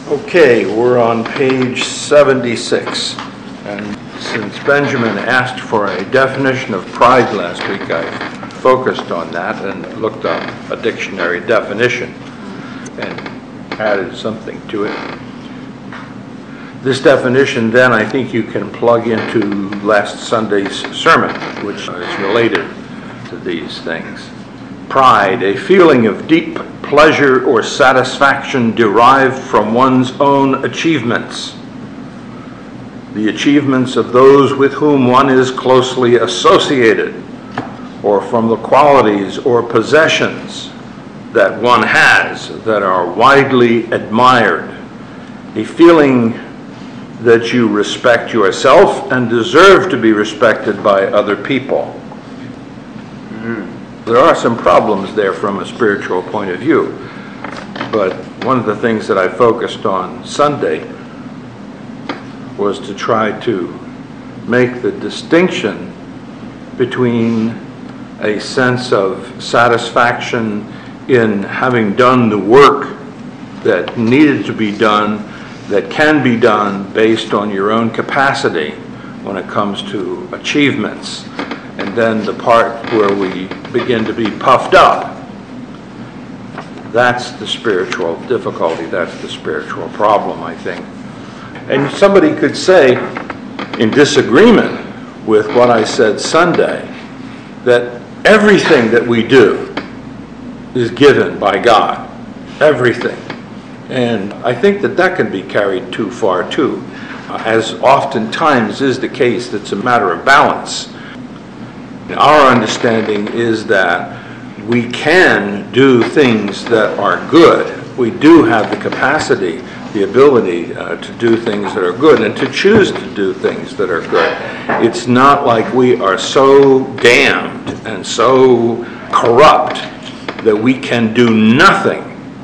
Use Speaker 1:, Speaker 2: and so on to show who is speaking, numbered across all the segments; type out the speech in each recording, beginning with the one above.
Speaker 1: Okay, we're on page 76, and since Benjamin asked for a definition of pride last week, I focused on that and looked up a dictionary definition and added something to it. This definition then I think you can plug into last Sunday's sermon, which is related to these things. Pride, a feeling of deep pleasure or satisfaction derived from one's own achievements, the achievements of those with whom one is closely associated, or from the qualities or possessions that one has that are widely admired, a feeling that you respect yourself and deserve to be respected by other people. There are some problems there from a spiritual point of view, but one of the things that I focused on Sunday was to try to make the distinction between a sense of satisfaction in having done the work that needed to be done, that can be done based on your own capacity when it comes to achievements, and then the part where we begin to be puffed up. That's the spiritual difficulty, that's the spiritual problem, I think. And somebody could say, in disagreement with what I said Sunday, that everything that we do is given by God. Everything. And I think that that can be carried too far too. As oftentimes is the case, it's a matter of balance. Our understanding is that we can do things that are good. We do have the capacity, the ability to do things that are good and to choose to do things that are good. It's not like we are so damned and so corrupt that we can do nothing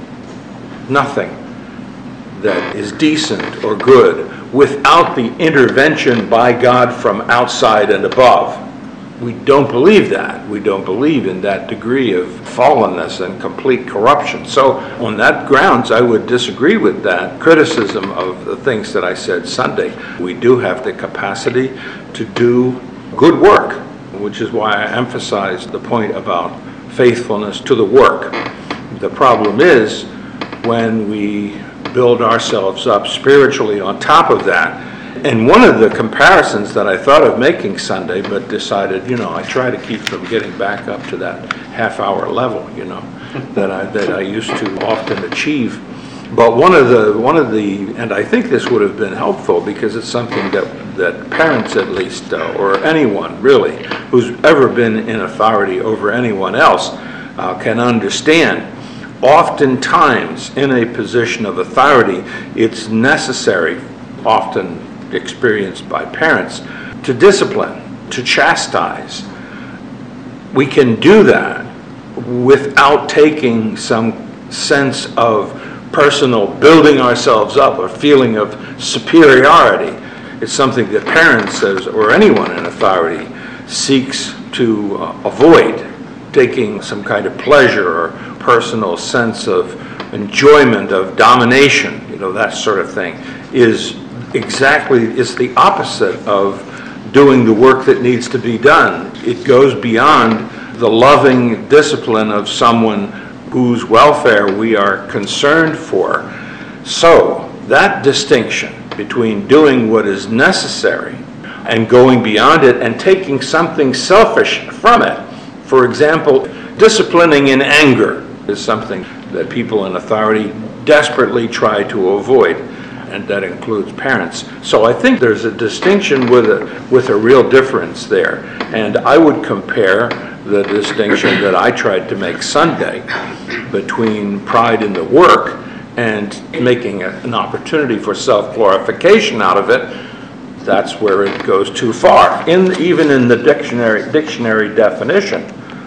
Speaker 1: that is decent or good without the intervention by God from outside and above. We don't believe that. We don't believe in that degree of fallenness and complete corruption. So on that grounds, I would disagree with that criticism of the things that I said Sunday. We do have the capacity to do good work, which is why I emphasized the point about faithfulness to the work. The problem is when we build ourselves up spiritually on top of that. And one of the comparisons that I thought of making Sunday, but decided, I try to keep from getting back up to that half-hour level, that I used to often achieve. But one of the, and I think this would have been helpful because it's something that parents at least, or anyone really, who's ever been in authority over anyone else, can understand. Oftentimes, in a position of authority, it's necessary, often experienced by parents, to discipline, to chastise. We can do that without taking some sense of personal building ourselves up, a feeling of superiority. It's something that parents, or anyone in authority, seeks to avoid. Taking some kind of pleasure or personal sense of enjoyment, of domination, that sort of thing, is the opposite of doing the work that needs to be done. It goes beyond the loving discipline of someone whose welfare we are concerned for. So that distinction between doing what is necessary and going beyond it and taking something selfish from it. For example, disciplining in anger is something that people in authority desperately try to avoid, and that includes parents. So I think there's a distinction with a real difference there. And I would compare the distinction that I tried to make Sunday between pride in the work and making an opportunity for self-glorification out of it. That's where it goes too far. Even in the dictionary definition,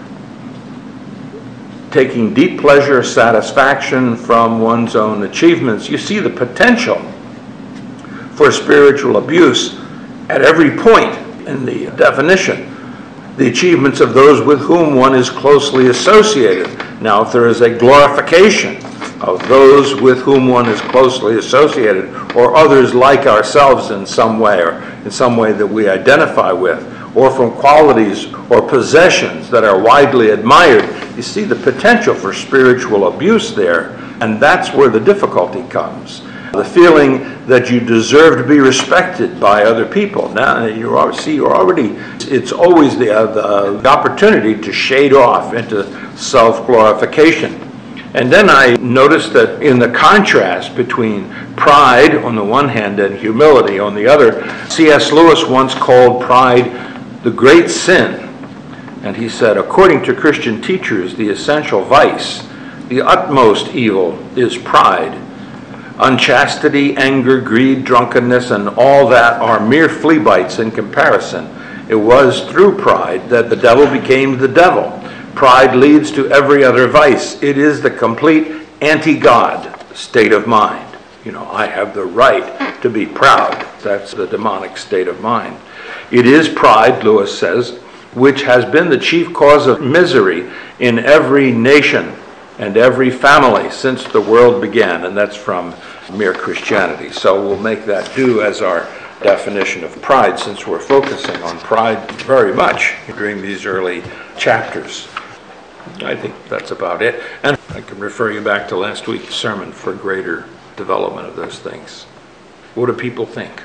Speaker 1: taking deep pleasure, satisfaction from one's own achievements, you see the potential for spiritual abuse at every point in the definition. The achievements of those with whom one is closely associated. Now, if there is a glorification of those with whom one is closely associated, or others like ourselves in some way, or in some way that we identify with, or from qualities or possessions that are widely admired. You see the potential for spiritual abuse there, and that's where the difficulty comes. The feeling that you deserve to be respected by other people. Now, you're already, it's always the opportunity to shade off into self-glorification. And then I noticed that in the contrast between pride on the one hand and humility on the other, C.S. Lewis once called pride the great sin. And he said, according to Christian teachers, the essential vice, the utmost evil is pride. Unchastity, anger, greed, drunkenness, and all that are mere flea bites in comparison. It was through pride that the devil became the devil. Pride leads to every other vice. It is the complete anti-God state of mind. I have the right to be proud. That's the demonic state of mind. It is pride, Lewis says, which has been the chief cause of misery in every nation and every family since the world began. And that's from Mere Christianity. So we'll make that do as our definition of pride, since we're focusing on pride very much during these early chapters. I think that's about it. And I can refer you back to last week's sermon for greater development of those things. What do people think?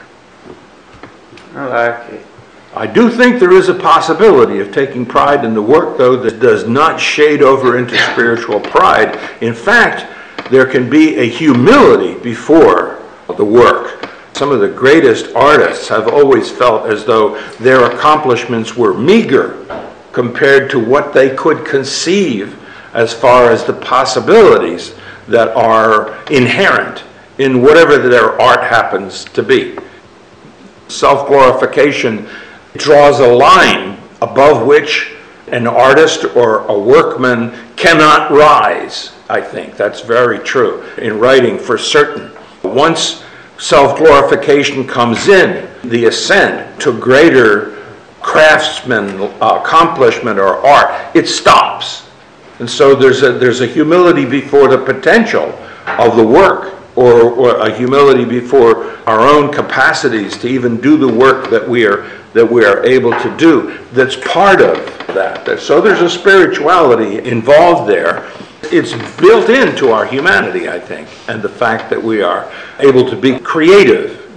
Speaker 2: I like it.
Speaker 1: I do think there is a possibility of taking pride in the work, though, that does not shade over into spiritual pride. In fact, there can be a humility before the work. Some of the greatest artists have always felt as though their accomplishments were meager compared to what they could conceive as far as the possibilities that are inherent in whatever their art happens to be. Self-glorification draws a line above which an artist or a workman cannot rise. I think that's very true in writing, for certain. Once self-glorification comes in, the ascent to greater craftsman accomplishment or art, it stops. And so there's a humility before the potential of the work, or a humility before our own capacities to even do the work that we are able to do. That's part of that. So there's a spirituality involved there. It's built into our humanity, I think, and the fact that we are able to be creative.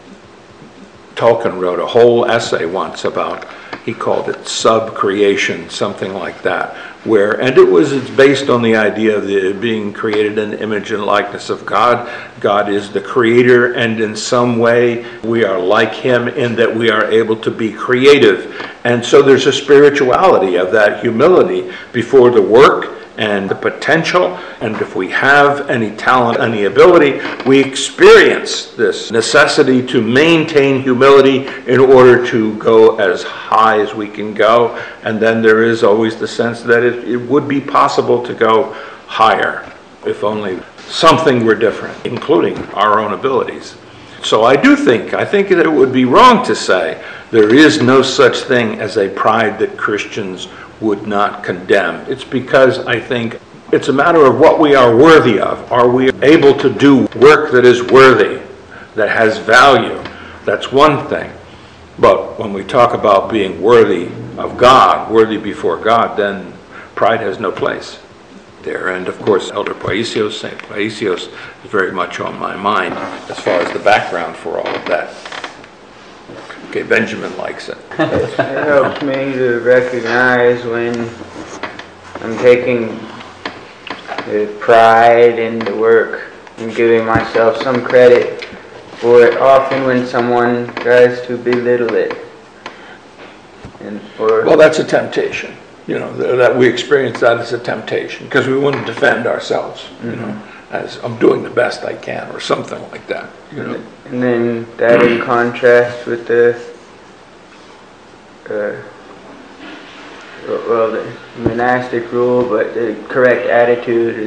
Speaker 1: Tolkien wrote a whole essay once about, he called it sub-creation, something like that, it's based on the idea of it being created in the image and likeness of God. God is the creator, and in some way we are like him in that we are able to be creative. And so there's a spirituality of that humility before the work and the potential, and if we have any talent, any ability, we experience this necessity to maintain humility in order to go as high as we can go. And then there is always the sense that it would be possible to go higher if only something were different, including our own abilities. So I think that it would be wrong to say there is no such thing as a pride that Christians would not condemn. It's because I think it's a matter of what we are worthy of. Are we able to do work that is worthy, that has value? That's one thing. But when we talk about being worthy of God, worthy before God, then pride has no place there. And of course, Elder Paisios, St. Paisios, is very much on my mind as far as the background for all of that. Okay, Benjamin likes it.
Speaker 2: It helps me to recognize when I'm taking the pride in the work and giving myself some credit for it. Often when someone tries to belittle it.
Speaker 1: Well, that's a temptation. That we experience that as a temptation because we want to defend ourselves, as I'm doing the best I can or something like that.
Speaker 2: And then that in contrast with the monastic rule, but the correct attitude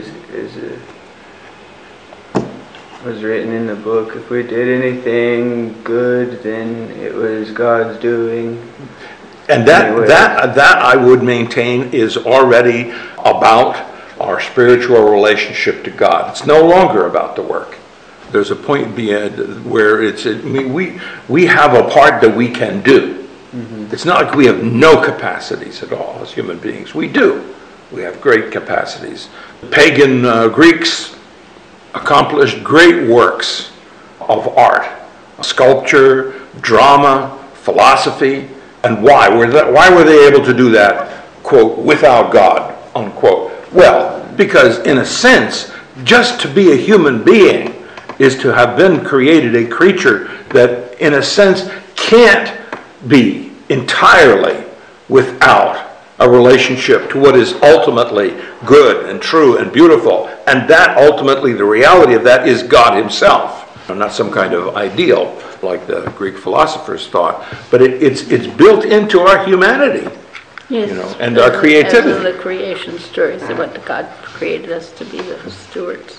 Speaker 2: was written in the book. If we did anything good, then it was God's doing.
Speaker 1: And that I would maintain is already about our spiritual relationship to God. It's no longer about the work. There's a point where we have a part that we can do. Mm-hmm. It's not like we have no capacities at all as human beings. We do. We have great capacities. The pagan Greeks accomplished great works of art, sculpture, drama, philosophy. And why? Why were they able to do that, quote, without God, unquote? Well, because in a sense, just to be a human being is to have been created a creature that, in a sense, can't be entirely without a relationship to what is ultimately good and true and beautiful. And that ultimately, the reality of that is God himself. Not some kind of ideal like the Greek philosophers thought, but it's built into our humanity,
Speaker 3: yes,
Speaker 1: and our creativity.
Speaker 3: As in the creation stories, what God created us to be, the stewards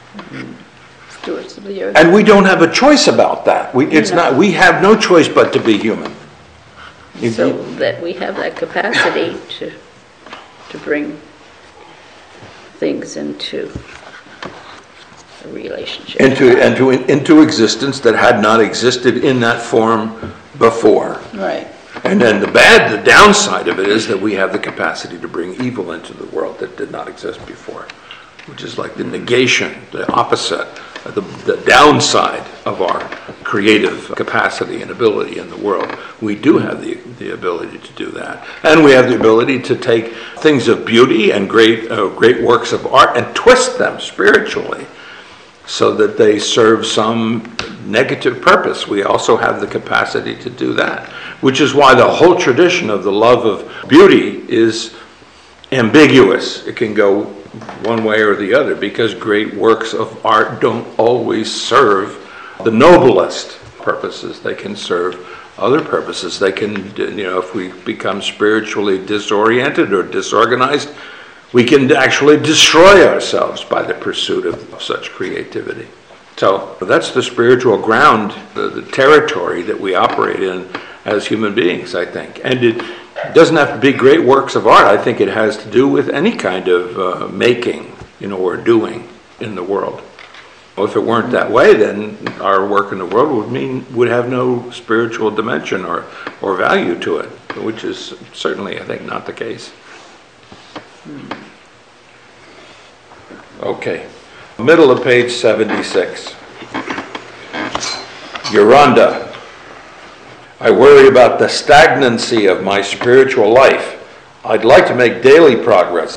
Speaker 3: of the earth.
Speaker 1: And we don't have a choice about that. We have no choice but to be human.
Speaker 3: So that we have that capacity to bring things into a relationship. Into existence that had not existed in that form before. Right.
Speaker 1: And then the downside of it is that we have the capacity to bring evil into the world that did not exist before, which is like the negation, the opposite, the downside of our creative capacity and ability in the world. We do have the ability to do that. And we have the ability to take things of beauty and great works of art and twist them spiritually so that they serve some negative purpose. We also have the capacity to do that, which is why the whole tradition of the love of beauty is ambiguous. It can go one way or the other, because great works of art don't always serve the noblest purposes. They can serve other purposes. They can, if we become spiritually disoriented or disorganized, we can actually destroy ourselves by the pursuit of such creativity. So that's the spiritual ground, the territory that we operate in as human beings, I think. And it doesn't have to be great works of art. I think it has to do with any kind of making, or doing in the world. Well, if it weren't that way, then our work in the world would have no spiritual dimension or value to it, which is certainly, I think, not the case. Okay, middle of page 76. Yoronda. I worry about the stagnancy of my spiritual life. I'd like to make daily progress.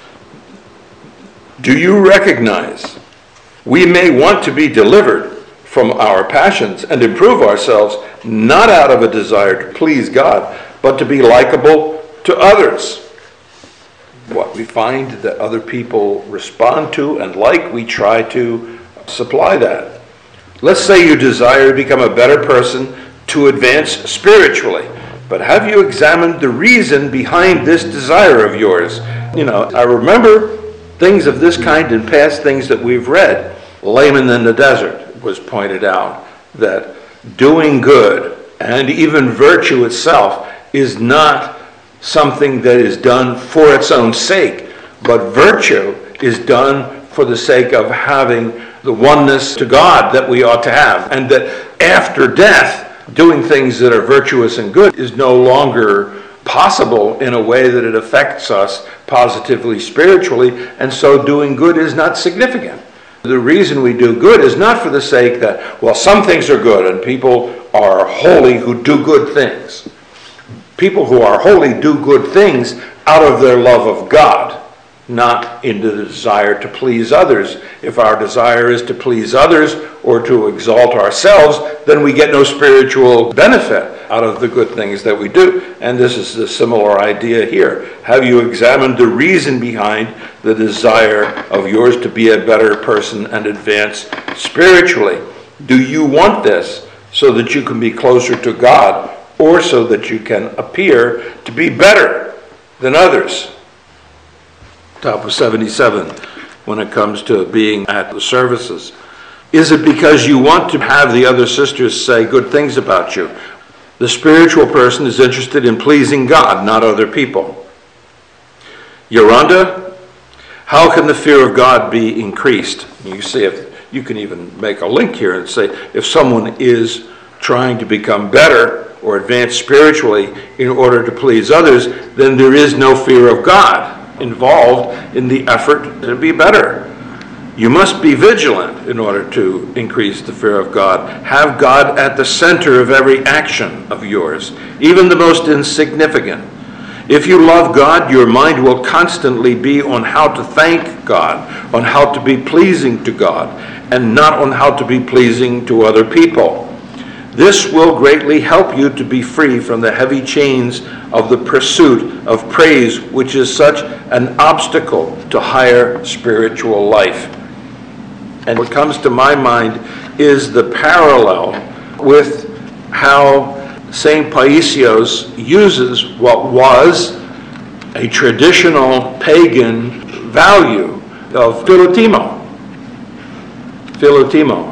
Speaker 1: Do you recognize we may want to be delivered from our passions and improve ourselves, not out of a desire to please God, but to be likable to others? What we find that other people respond to and like, we try to supply that. Let's say you desire to become a better person to advance spiritually, but have you examined the reason behind this desire of yours? I remember things of this kind in past things that we've read. Layman in the Desert was pointed out that doing good and even virtue itself is not something that is done for its own sake, but virtue is done for the sake of having the oneness to God that we ought to have, and that after death, doing things that are virtuous and good is no longer possible in a way that it affects us positively spiritually, and so doing good is not significant. The reason we do good is not for the sake that, some things are good and people are holy who do good things. People who are holy do good things out of their love of God, not in the desire to please others. If our desire is to please others or to exalt ourselves, then we get no spiritual benefit out of the good things that we do. And this is a similar idea here. Have you examined the reason behind the desire of yours to be a better person and advance spiritually? Do you want this so that you can be closer to God, or so that you can appear to be better than others? Top of 77, when it comes to being at the services. Is it because you want to have the other sisters say good things about you? The spiritual person is interested in pleasing God, not other people. Yoronda, How can the fear of God be increased? You see, if you can even make a link here and say, if someone is trying to become better or advance spiritually in order to please others, then there is no fear of God involved in the effort to be better. You must be vigilant in order to increase the fear of God. Have God at the center of every action of yours, even the most insignificant. If you love God, your mind will constantly be on how to thank God, on how to be pleasing to God, and not on how to be pleasing to other people. This will greatly help you to be free from the heavy chains of the pursuit of praise, which is such an obstacle to higher spiritual life. And what comes to my mind is the parallel with how St. Paisios uses what was a traditional pagan value of philotimo. Philotimo,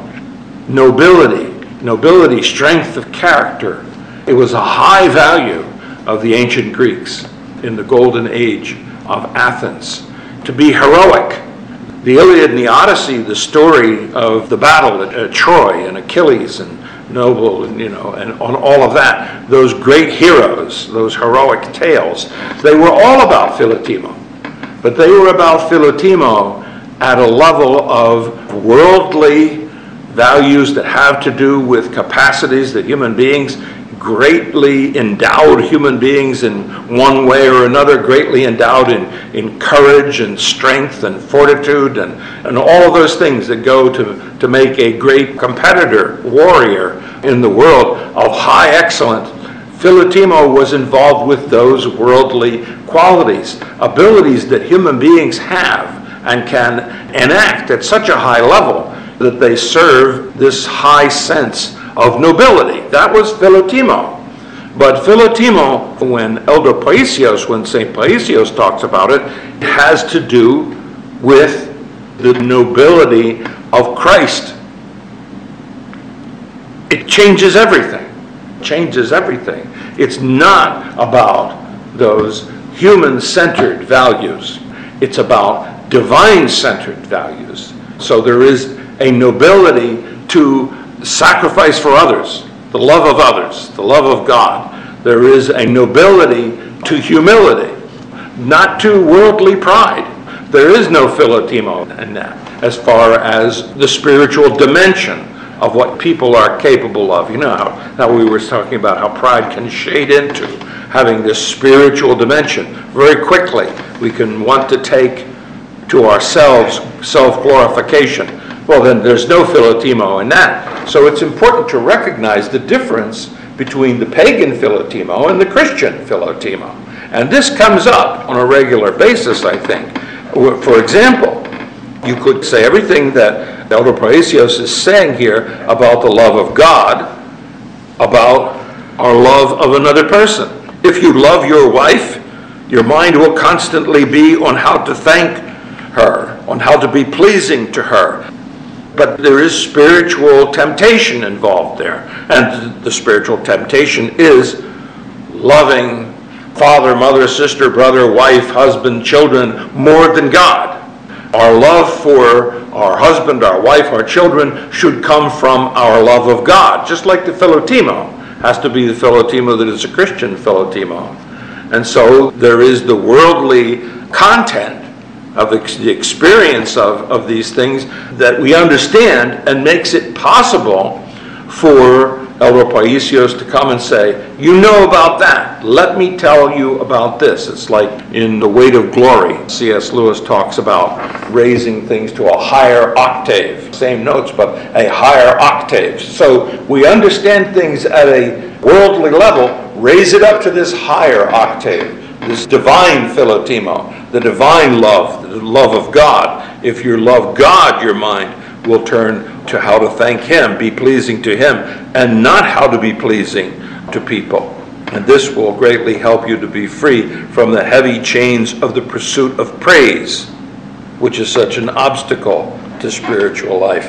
Speaker 1: nobility, strength of character. It was a high value of the ancient Greeks in the golden age of Athens. To be heroic. The Iliad and the Odyssey, the story of the battle at Troy and Achilles and noble, and on all of that, those great heroes, those heroic tales, they were all about philotimo. But they were about philotimo at a level of worldly values that have to do with capacities that human beings, greatly endowed human beings in one way or another, greatly endowed in courage and strength and fortitude and all of those things that go to make a great competitor, warrior in the world of high excellence. Philotimo was involved with those worldly qualities, abilities that human beings have and can enact at such a high level that they serve this high sense of nobility. That was philotimo. But philotimo, when St. Paisios talks about it, it has to do with the nobility of Christ. It changes everything. It's not about those human-centered values. It's about divine-centered values. So there is a nobility to sacrifice for others, the love of others, the love of God. There is a nobility to humility, not to worldly pride. There is no philotimo in that, as far as the spiritual dimension of what people are capable of. You know how we were talking about how pride can shade into having this spiritual dimension. Very quickly, we can want to take to ourselves self-glorification. Well, then there's no philotimo in that. So it's important to recognize the difference between the pagan philotimo and the Christian philotimo. And this comes up on a regular basis, I think. For example, you could say everything that Elder Paisios is saying here about the love of God, about our love of another person. If you love your wife, your mind will constantly be on how to thank her, on how to be pleasing to her. But there is spiritual temptation involved there. And the spiritual temptation is loving father, mother, sister, brother, wife, husband, children more than God. Our love for our husband, our wife, our children should come from our love of God. Just like the philotimo has to be the philotimo that is a Christian philotimo. And so there is the worldly content of the experience of these things that we understand and makes it possible for Elder Paisios to come and say, you know about that, let me tell you about this. It's like in The Weight of Glory, C.S. Lewis talks about raising things to a higher octave. Same notes, but a higher octave. So we understand things at a worldly level, raise it up to this higher octave, this divine philotimo, the divine love, the love of God. If you love God, your mind will turn to how to thank Him, be pleasing to Him, and not how to be pleasing to people. And this will greatly help you to be free from the heavy chains of the pursuit of praise, which is such an obstacle to spiritual life.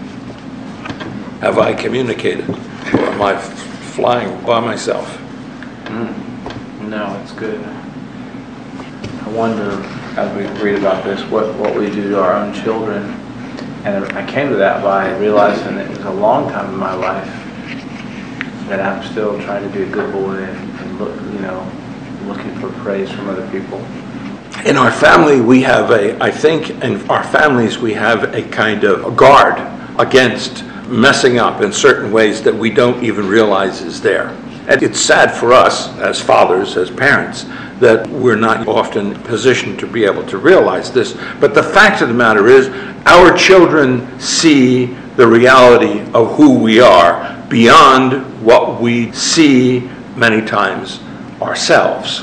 Speaker 1: Have I communicated? Or am I flying by myself?
Speaker 4: No, it's good. I wonder as we read about this, what we do to our own children. And I came to that by realizing that it was a long time in my life that I'm still trying to be a good boy and look, looking for praise from other people.
Speaker 1: In our family, we have I think in our families we have a kind of guard against messing up in certain ways that we don't even realize is there. And it's sad for us as fathers, as parents, that we're not often positioned to be able to realize this. But the fact of the matter is, our children see the reality of who we are beyond what we see many times ourselves.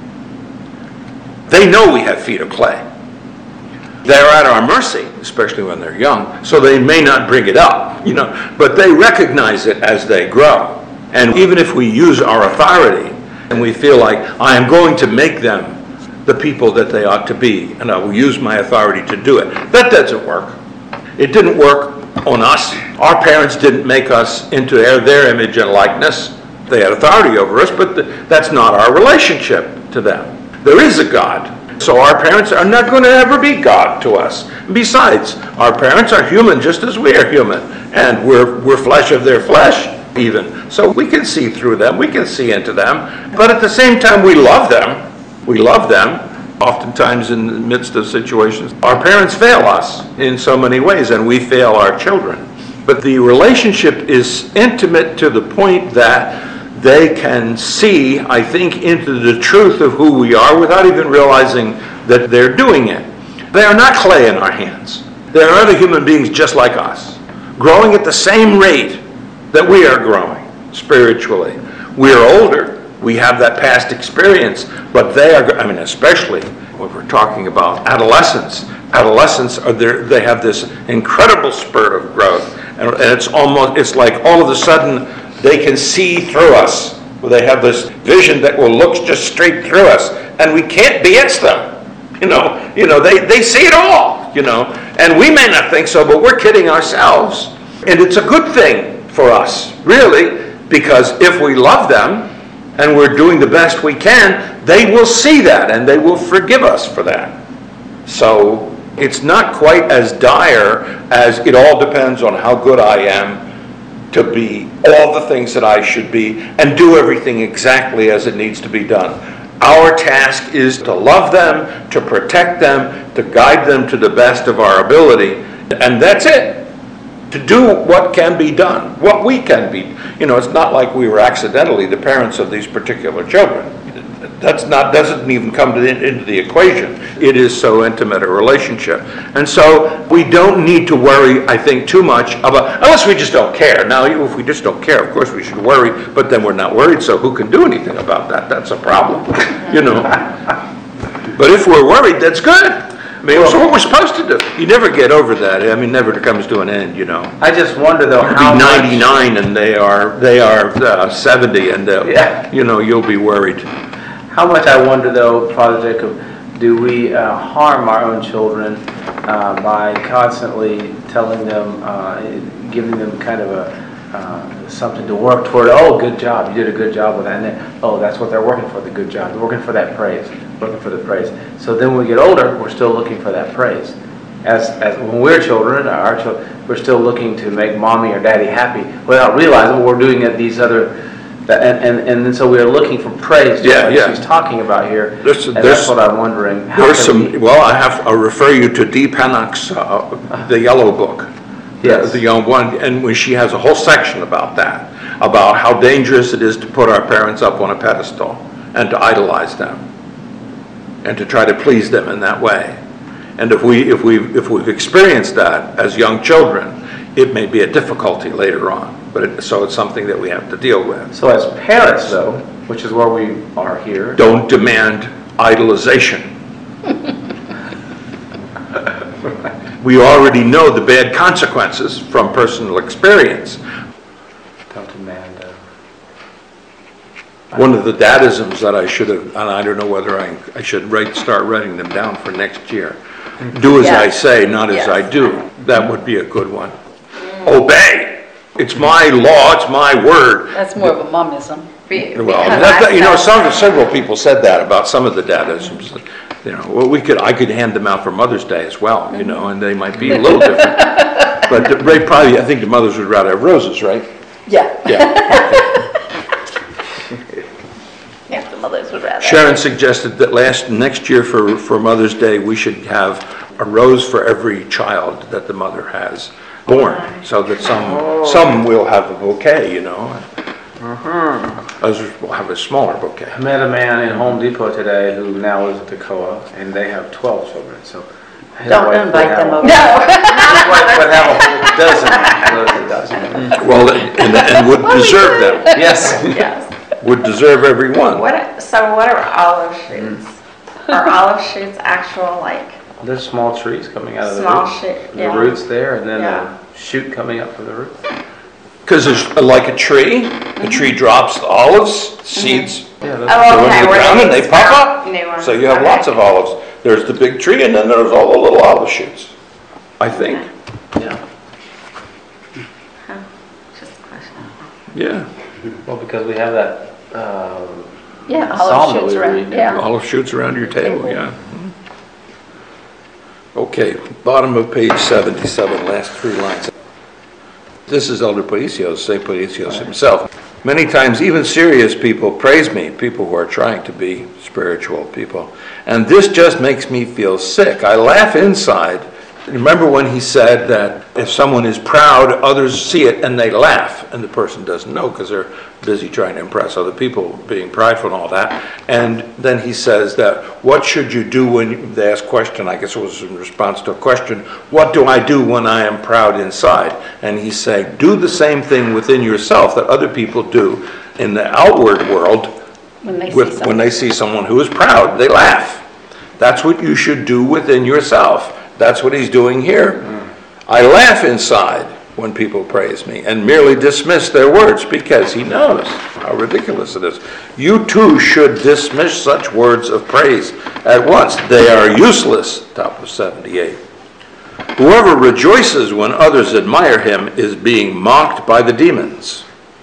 Speaker 1: They know we have feet of clay. They're at our mercy, especially when they're young, so they may not bring it up, but they recognize it as they grow. And even if we use our authority and we feel like I am going to make them the people that they ought to be, and I will use my authority to do it, that doesn't work. It didn't work on us. Our parents didn't make us into their image and likeness. They had authority over us, but that's not our relationship to them. There is a God. So our parents are not going to ever be God to us. Besides, our parents are human just as we are human. And we're flesh of their flesh even. So we can see through them. We can see into them. But at the same time, we love them. We love them. Oftentimes in the midst of situations, our parents fail us in so many ways, and we fail our children. But the relationship is intimate to the point that they can see, I think, into the truth of who we are without even realizing that they're doing it. They are not clay in our hands. They are other human beings just like us, growing at the same rate that we are growing spiritually. We are older. We have that past experience, but they are, especially when we're talking about adolescents. Adolescents they have this incredible spurt of growth, and it's like all of a sudden they can see through us. They have this vision that will look just straight through us, and we can't be against them. They see it all. And we may not think so, but we're kidding ourselves. And it's a good thing for us, really, because if we love them and we're doing the best we can, they will see that and they will forgive us for that. So it's not quite as dire as it all depends on how good I am to be all the things that I should be and do everything exactly as it needs to be done. Our task is to love them, to protect them, to guide them to the best of our ability, and that's it. To do what can be done, what we can be. It's not like we were accidentally the parents of these particular children. Doesn't even come into the equation. It is so intimate a relationship. And so we don't need to worry, I think, too much about, unless we just don't care. Now, if we just don't care, of course we should worry, but then we're not worried, so who can do anything about that? That's a problem, But if we're worried, that's good. It's what we're supposed to do. You never get over that. Never comes to an end,
Speaker 4: I just wonder, though, how
Speaker 1: be 99 and they are 70 and you'll be worried.
Speaker 4: How much I wonder, though, Father Jacob, do we harm our own children by constantly telling them, giving them kind of something to work toward? Oh, good job, you did a good job with that. And then, that's what they're working for, the good job. They're working for that praise, looking for the praise. So then when we get older, we're still looking for that praise. As when we're children, we're still looking to make mommy or daddy happy without realizing we're doing it these other. And then so we are looking for praise, she's talking about here. That's what I'm wondering.
Speaker 1: I'll refer you to Dee Pennock's The Yellow Book.
Speaker 4: Yes.
Speaker 1: The young one, and when she has a whole section about that, about how dangerous it is to put our parents up on a pedestal and to idolize them and to try to please them in that way. And if we've experienced that as young children, it may be a difficulty later on. So it's something that we have to deal with.
Speaker 4: So as parents, though, which is where we are here,
Speaker 1: don't demand idolization. We already know the bad consequences from personal experience.
Speaker 4: Don't demand.
Speaker 1: One of the dadisms that I should have, and I don't know whether I should start writing them down for next year. Do as I say, not as I do. That would be a good one. Obey. It's my law, it's my word.
Speaker 3: That's more of a momism.
Speaker 1: Several people said that about some of the dadisms. You know, well, I could hand them out for Mother's Day as well, you know, and they might be a little different. But I think the mothers would rather have roses, right?
Speaker 3: Yeah.
Speaker 1: Yeah.
Speaker 3: Yeah, the mothers would rather.
Speaker 1: Sharon suggested that next year for Mother's Day, we should have a rose for every child that the mother has born, so that some will have a bouquet, you know. Others will have a smaller bouquet.
Speaker 4: I met a man in Home Depot today who now lives at Toccoa, and they have 12 children, so. his
Speaker 3: Don't
Speaker 4: wife would
Speaker 3: invite
Speaker 4: have
Speaker 3: them
Speaker 4: a-
Speaker 3: over.
Speaker 4: His wife would have a dozen.
Speaker 1: Well, and would deserve them,
Speaker 4: Yes.
Speaker 5: Yes.
Speaker 1: would deserve every one.
Speaker 5: What are olive shoots? Are olive shoots actual, like,
Speaker 4: There's small trees coming out of the
Speaker 5: small
Speaker 4: roots.
Speaker 5: shoot?
Speaker 4: The
Speaker 5: Yeah.
Speaker 4: roots there, and then
Speaker 5: Yeah.
Speaker 4: a shoot coming up from the roots.
Speaker 1: Because it's like a tree, the tree drops the olives, seeds,
Speaker 4: Yeah,
Speaker 5: Oh,
Speaker 4: that's,
Speaker 1: go
Speaker 5: okay,
Speaker 1: into the
Speaker 5: where
Speaker 1: ground and they pop
Speaker 5: sprout
Speaker 1: up.
Speaker 5: new ones.
Speaker 1: So you have
Speaker 5: Okay.
Speaker 1: lots of olives. There's the big tree and then there's all the little olive shoots, I think.
Speaker 4: yeah.
Speaker 5: Just a question.
Speaker 1: Yeah,
Speaker 4: Well, because we have that,
Speaker 3: Yeah,
Speaker 4: Psalm
Speaker 3: olive
Speaker 4: that
Speaker 3: shoots
Speaker 4: we
Speaker 3: around,
Speaker 4: read.
Speaker 3: yeah.
Speaker 1: olive shoots around your table, yeah. Okay, bottom of page 77, last 3 lines. This is Elder Paisios, St. Paisios himself. Many times even serious people praise me, people who are trying to be spiritual people. And this just makes me feel sick. I laugh inside. Remember when he said that if someone is proud, others see it and they laugh, and the person doesn't know because they're busy trying to impress other people, being prideful and all that. And then he says that, what should you do when they ask question, I guess it was in response to a question, what do I do when I am proud inside? And he's saying, do the same thing within yourself that other people do in the outward world.
Speaker 3: When they see
Speaker 1: When
Speaker 3: something.
Speaker 1: they see someone who is proud, they laugh. That's what you should do within yourself. That's what he's doing here. I laugh inside when people praise me and merely dismiss their words because he knows how ridiculous it is. You too should dismiss such words of praise at once. They are useless. Top of 78. Whoever rejoices when others admire him is being mocked by the demons.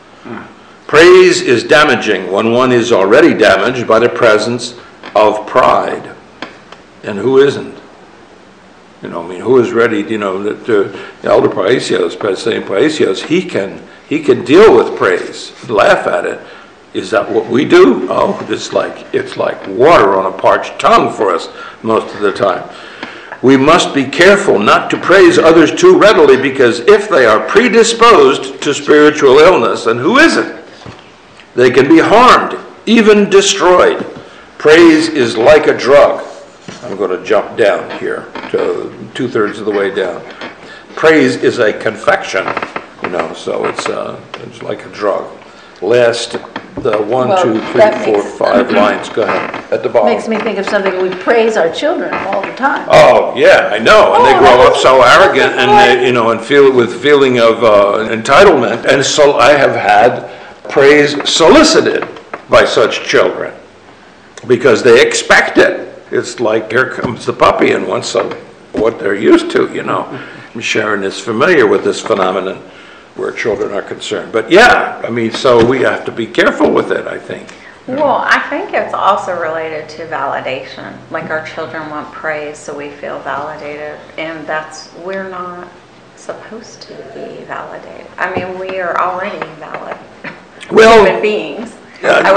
Speaker 1: Praise is damaging when one is already damaged by the presence of pride. And who isn't? You know, I mean, who is ready, you know, that Elder Paisios, St. Paisios, he can deal with praise, laugh at it. Is that what we do? Oh, it's like water on a parched tongue for us most of the time. We must be careful not to praise others too readily, because if they are predisposed to spiritual illness, and who isn't? They can be harmed, even destroyed. Praise is like a drug. I'm going to jump down here to 2/3 of the way down. Praise is a confection, you know, so it's like a drug. Last, the 1,
Speaker 3: Well,
Speaker 1: 2, 3,
Speaker 3: that
Speaker 1: 4,
Speaker 3: makes-
Speaker 1: 5 lines. Go ahead. At the bottom.
Speaker 3: Makes me think of something, we praise our children all the time.
Speaker 1: Oh, yeah, I know. And they
Speaker 3: Oh,
Speaker 1: grow up
Speaker 3: that's-
Speaker 1: so arrogant and
Speaker 3: that's
Speaker 1: they, you know, and feel with feeling of entitlement. And so I have had praise solicited by such children because they expect it. It's like, here comes the puppy and wants what they're used to, you know. Sharon is familiar with this phenomenon where children are concerned. But yeah, I mean, so we have to be careful with it, I think.
Speaker 5: Well, I think it's also related to validation. Like our children want praise, so we feel validated, and we're not supposed to be validated. I mean, we are already valid
Speaker 1: Well,
Speaker 5: human beings.
Speaker 1: yeah,
Speaker 5: I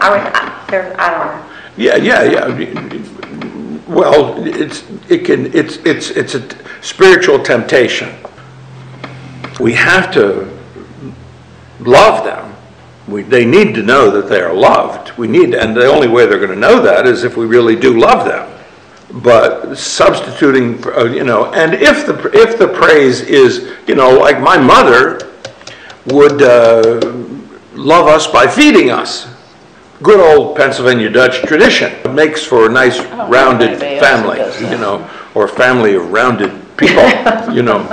Speaker 5: don't know.
Speaker 1: Yeah. Well, it's a spiritual temptation. We have to love them. They need to know that they are loved. And the only way they're going to know that is if we really do love them. But substituting, you know, and if the praise is, you know, like my mother would love us by feeding us. Good old Pennsylvania Dutch tradition. It makes for a nice rounded
Speaker 3: anybody else
Speaker 1: family,
Speaker 3: who does that.
Speaker 1: you know, or family of rounded people, you know.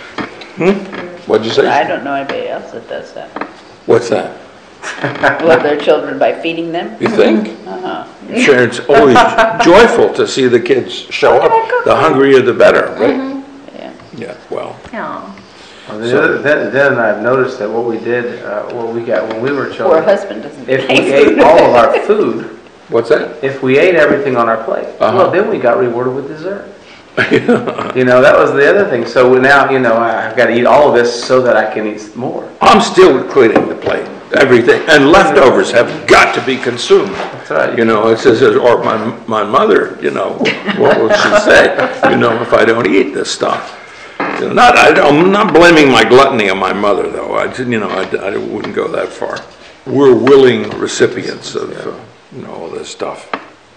Speaker 1: What'd you
Speaker 3: I
Speaker 1: say?
Speaker 3: don't know anybody else that does that.
Speaker 1: What's that?
Speaker 3: Love their children by feeding them.
Speaker 1: You think?
Speaker 3: Uh-huh.
Speaker 1: Sharon's always joyful to see the kids show up. The hungrier the better, right?
Speaker 3: Yeah.
Speaker 1: Yeah, well,
Speaker 5: Yeah.
Speaker 4: Well, then I've noticed that what we did, what we got when we were
Speaker 3: Poor
Speaker 4: children,
Speaker 3: husband doesn't
Speaker 4: if we
Speaker 3: pay food.
Speaker 4: ate all of our food,
Speaker 1: What's that?
Speaker 4: If we ate everything on our plate, well, then we got rewarded with dessert. You know, that was the other thing. So now, you know, I've got to eat all of this so that I can eat more.
Speaker 1: I'm still cleaning the plate, everything, and leftovers have got to be consumed.
Speaker 4: That's right.
Speaker 1: You know, it says, or my mother, you know, what will she say, you know, if I don't eat this stuff? You know, I'm not blaming my gluttony on my mother, though. I wouldn't go that far. We're willing recipients of, you know, all this stuff.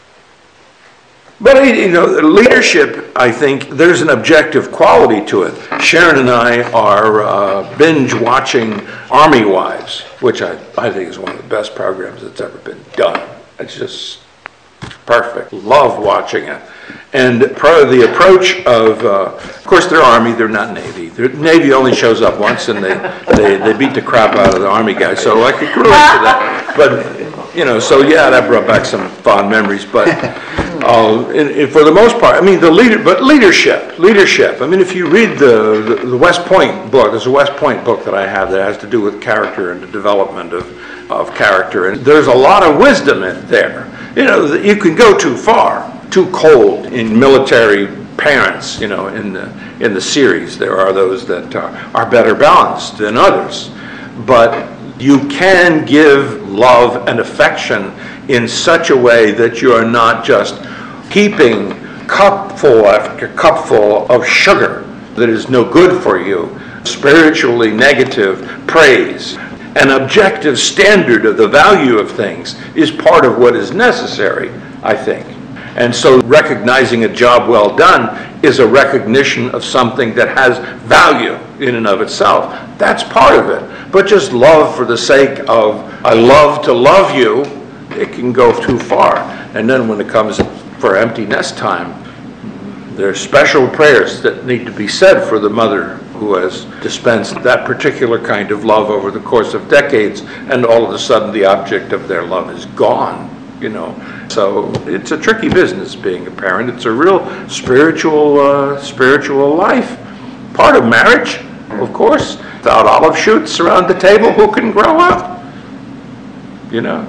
Speaker 1: But, you know, leadership, I think, there's an objective quality to it. Sharon and I are binge watching Army Wives, which I think is one of the best programs that's ever been done. It's just perfect. Love watching it. And the approach of course, they're Army, they're not Navy. The Navy only shows up once, and they beat the crap out of the Army guys, so I could relate to that. But, you know, so yeah, that brought back some fond memories, but for the most part, I mean, leadership. I mean, if you read the West Point book, there's a West Point book that I have that has to do with character and the development of character, and there's a lot of wisdom in there. You know, you can go too far, too cold in military parents. You know, in the series, there are those that are better balanced than others, but you can give love and affection in such a way that you are not just heaping cupful after cupful of sugar that is no good for you, spiritually negative praise. An objective standard of the value of things is part of what is necessary, I think. And so recognizing a job well done is a recognition of something that has value in and of itself. That's part of it. But just love for the sake of, I love to love you, it can go too far. And then when it comes for empty nest time, there's special prayers that need to be said for the mother who has dispensed that particular kind of love over the course of decades, and all of a sudden the object of their love is gone, you know. So it's a tricky business being a parent. It's a real spiritual life. Part of marriage, of course. Without olive shoots around the table, who can grow up? You know.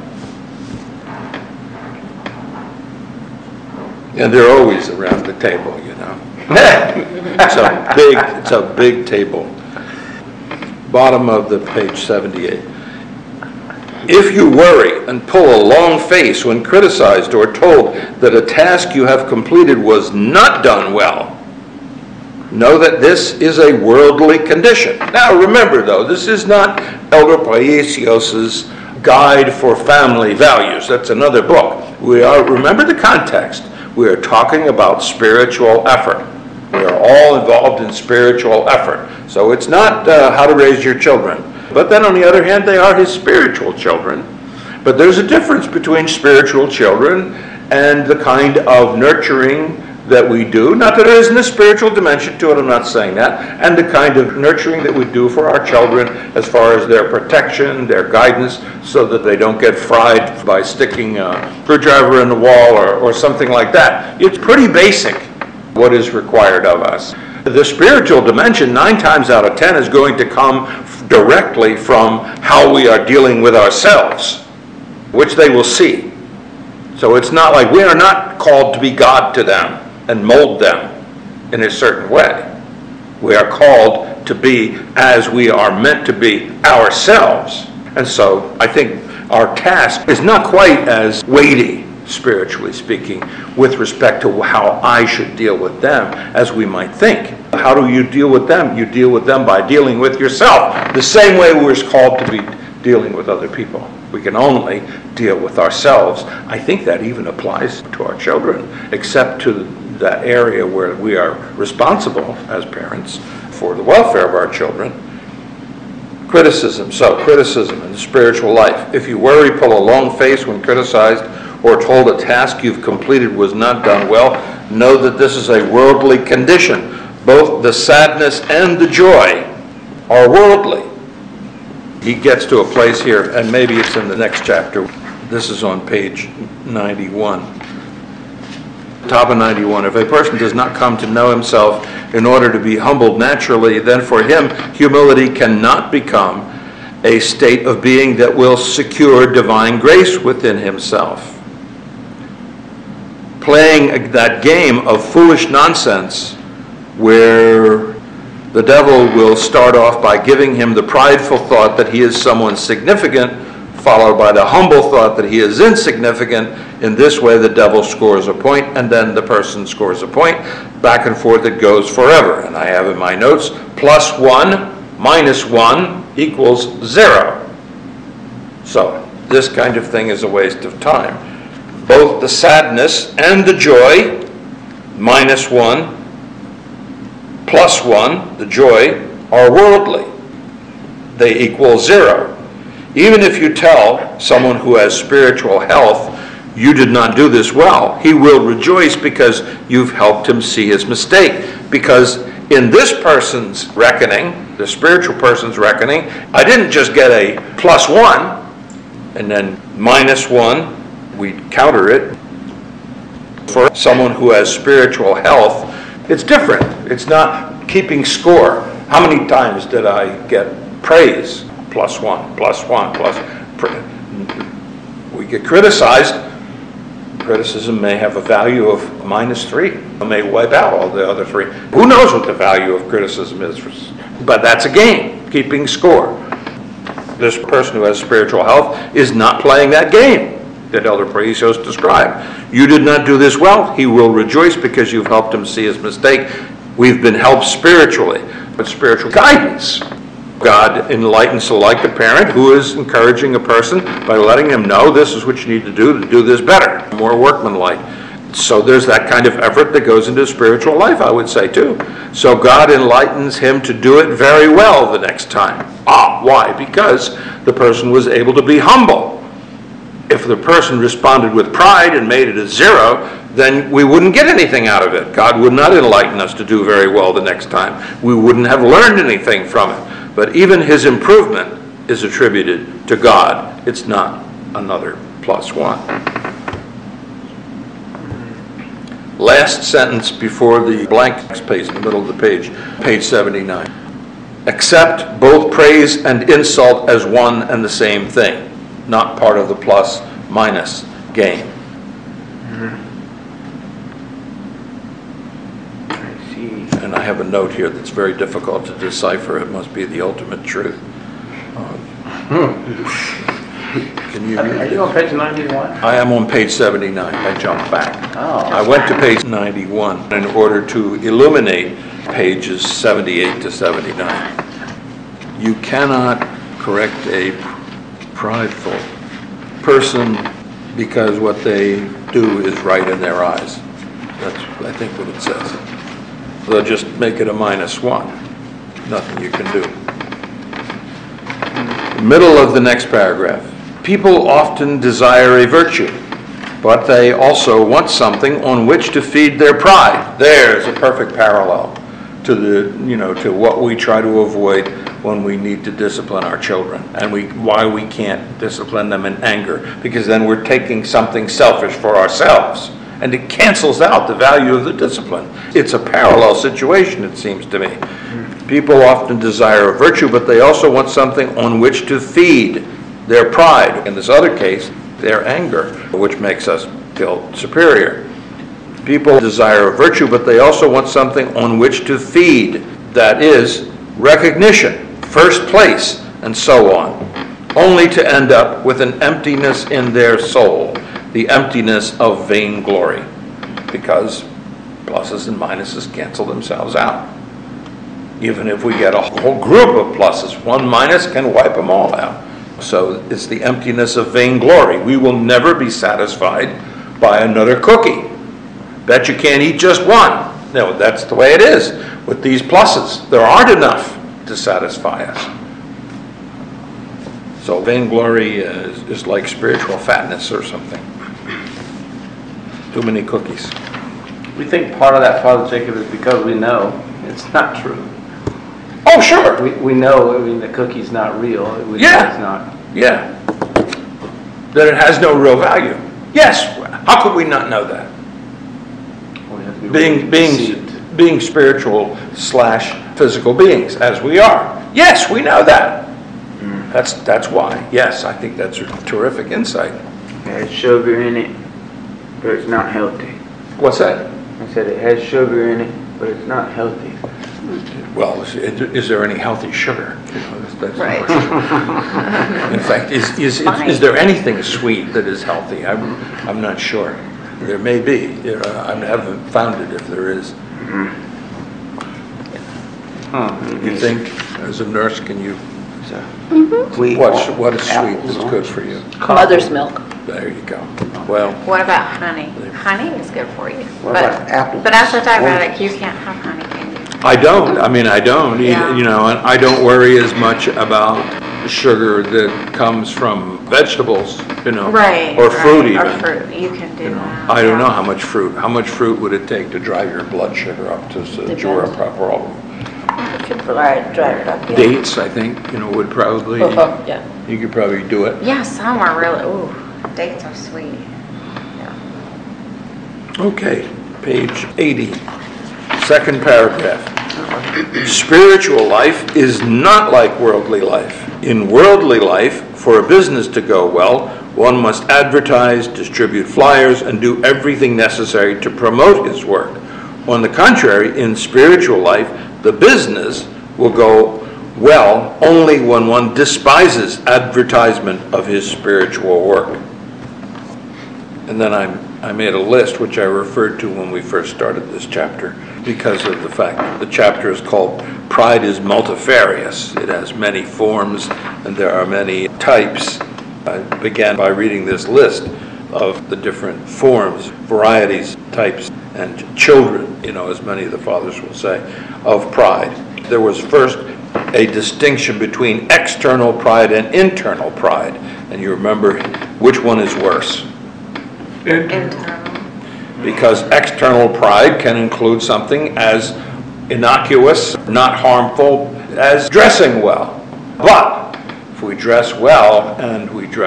Speaker 1: And they're always around the table, you know. It's a big table. Bottom of the page 78. If you worry and pull a long face when criticized or told that a task you have completed was not done well, know that this is a worldly condition. Now remember, though, this is not Elder Paisios' Guide for Family Values. That's another book. Remember the context. We are talking about spiritual effort. We are all involved in spiritual effort. So it's not how to raise your children. But then on the other hand, they are his spiritual children. But there's a difference between spiritual children and the kind of nurturing that we do. Not that there isn't a spiritual dimension to it, I'm not saying that. And the kind of nurturing that we do for our children as far as their protection, their guidance, so that they don't get fried by sticking a screwdriver in the wall or something like that. It's pretty basic what is required of us. The spiritual dimension, 9 times out of 10, is going to come directly from how we are dealing with ourselves, which they will see. So it's not like we are not called to be God to them and mold them in a certain way. We are called to be as we are meant to be ourselves. And so I think our task is not quite as weighty, spiritually speaking, with respect to how I should deal with them as we might think. How do you deal with them? You deal with them by dealing with yourself, the same way we're called to be dealing with other people. We can only deal with ourselves. I think that even applies to our children, except to that area where we are responsible as parents for the welfare of our children. Criticism in the spiritual life. If you worry, pull a long face when criticized, or told a task you've completed was not done well, know that this is a worldly condition. Both the sadness and the joy are worldly. He gets to a place here, and maybe it's in the next chapter. This is on page 91. Top of 91. If a person does not come to know himself in order to be humbled naturally, then for him humility cannot become a state of being that will secure divine grace within himself. playing that game of foolish nonsense where the devil will start off by giving him the prideful thought that he is someone significant, followed by the humble thought that he is insignificant. In this way, the devil scores a point, and then the person scores a point. Back and forth it goes forever. And I have in my notes, +1 minus 1 equals 0. So this kind of thing is a waste of time. Both the sadness and the joy, -1, +1, the joy, are worldly. They equal 0. Even if you tell someone who has spiritual health, you did not do this well, he will rejoice because you've helped him see his mistake. Because in this person's reckoning, the spiritual person's reckoning, I didn't just get a +1 and then -1, we counter it. For someone who has spiritual health, it's different. It's not keeping score. How many times did I get praise? +1, +1, We get criticized. Criticism may have a value of -3. It may wipe out all the other 3. Who knows what the value of criticism is? But that's a game, keeping score. This person who has spiritual health is not playing that game that Elder Paisios described. You did not do this well. He will rejoice because you've helped him see his mistake. We've been helped spiritually, but spiritual guidance. God enlightens like a parent who is encouraging a person by letting him know this is what you need to do this better, more workmanlike. So there's that kind of effort that goes into spiritual life, I would say, too. So God enlightens him to do it very well the next time. Why? Because the person was able to be humble. If the person responded with pride and made it a 0, then we wouldn't get anything out of it. God would not enlighten us to do very well the next time. We wouldn't have learned anything from it. But even his improvement is attributed to God. It's not another +1. Last sentence before the blank space in the middle of the page 79. Accept both praise and insult as one and the same thing, not part of the plus-minus game. And I have a note here that's very difficult to decipher. It must be the ultimate truth. Can you
Speaker 4: Are you on page 91?
Speaker 1: I am on page 79. I jumped back.
Speaker 4: Oh.
Speaker 1: I went to page 91 in order to illuminate pages 78 to 79. You cannot correct a prideful person because what they do is right in their eyes. That's, I think, what it says. They'll just make it a -1. Nothing you can do. Middle of the next paragraph. People often desire a virtue, but they also want something on which to feed their pride. There's a perfect parallel to to what we try to avoid when we need to discipline our children, and why we can't discipline them in anger, because then we're taking something selfish for ourselves. And it cancels out the value of the discipline. It's a parallel situation, it seems to me. People often desire a virtue, but they also want something on which to feed their pride. In this other case, their anger, which makes us feel superior. People desire a virtue, but they also want something on which to feed. That is, recognition, first place, and so on. Only to end up with an emptiness in their soul. The emptiness of vainglory, because pluses and minuses cancel themselves out. Even if we get a whole group of pluses, one minus can wipe them all out. So it's the emptiness of vainglory. We will never be satisfied by another cookie. Bet you can't eat just one. No, that's the way it is with these pluses. There aren't enough to satisfy us. So vainglory is like spiritual fatness or something. Too many cookies.
Speaker 4: We think part of that, Father Jacob, is because we know it's not true.
Speaker 1: Oh, sure.
Speaker 4: We know, the cookie's not real. We know it's not.
Speaker 1: Yeah. That it has no real value. Yes. How could we not know that?
Speaker 4: We have to be
Speaker 1: Being spiritual / physical beings, as we are. Yes, we know that. That's why. Yes, I think that's a terrific insight.
Speaker 2: There's sugar in it, but it's not healthy.
Speaker 1: What's that?
Speaker 2: I said it has sugar in it, but it's not healthy.
Speaker 1: Well, is there any healthy sugar? You know, that's the
Speaker 3: Right.
Speaker 1: question. In fact, is there anything sweet that is healthy? I'm not sure. There may be. I haven't found it if there is. You think, as a nurse, can you,
Speaker 6: Wheat,
Speaker 1: what is sweet
Speaker 6: apples,
Speaker 1: that's good for you?
Speaker 3: Mother's milk.
Speaker 1: There you go. Well,
Speaker 5: What about honey? Honey is good for you.
Speaker 6: What
Speaker 5: But
Speaker 6: about apples?
Speaker 5: But as a diabetic, you can't have honey, can you?
Speaker 1: I don't. I mean, I don't.
Speaker 5: Yeah.
Speaker 1: You know, and I don't worry as much about sugar that comes from vegetables, you know.
Speaker 5: Right.
Speaker 1: Or fruit
Speaker 5: right,
Speaker 1: even.
Speaker 5: Or fruit, you can do that.
Speaker 1: I don't
Speaker 5: yeah.
Speaker 1: know how much fruit. How much fruit would it take to drive your blood sugar up to the Jura problem?
Speaker 3: It should drive it up, yeah.
Speaker 1: Dates, I think, you know, would probably,
Speaker 3: Yeah.
Speaker 1: you could probably do it.
Speaker 5: Yeah, some are really, ooh, dates are sweet. Yeah.
Speaker 1: Okay, page 80, second paragraph. Spiritual life is not like worldly life. In worldly life, for a business to go well, one must advertise, distribute flyers, and do everything necessary to promote his work. On the contrary, in spiritual life, the business will go well only when one despises advertisement of his spiritual work. And then I made a list, which I referred to when we first started this chapter, because of the fact that the chapter is called Pride is Multifarious. It has many forms, and there are many types. I began by reading this list of the different forms, varieties, types, and children, you know, as many of the fathers will say, of pride. There was first a distinction between external pride and internal pride. And you remember which one is worse?
Speaker 5: Internal.
Speaker 1: Because external pride can include something as innocuous, not harmful, as dressing well. But if we dress well and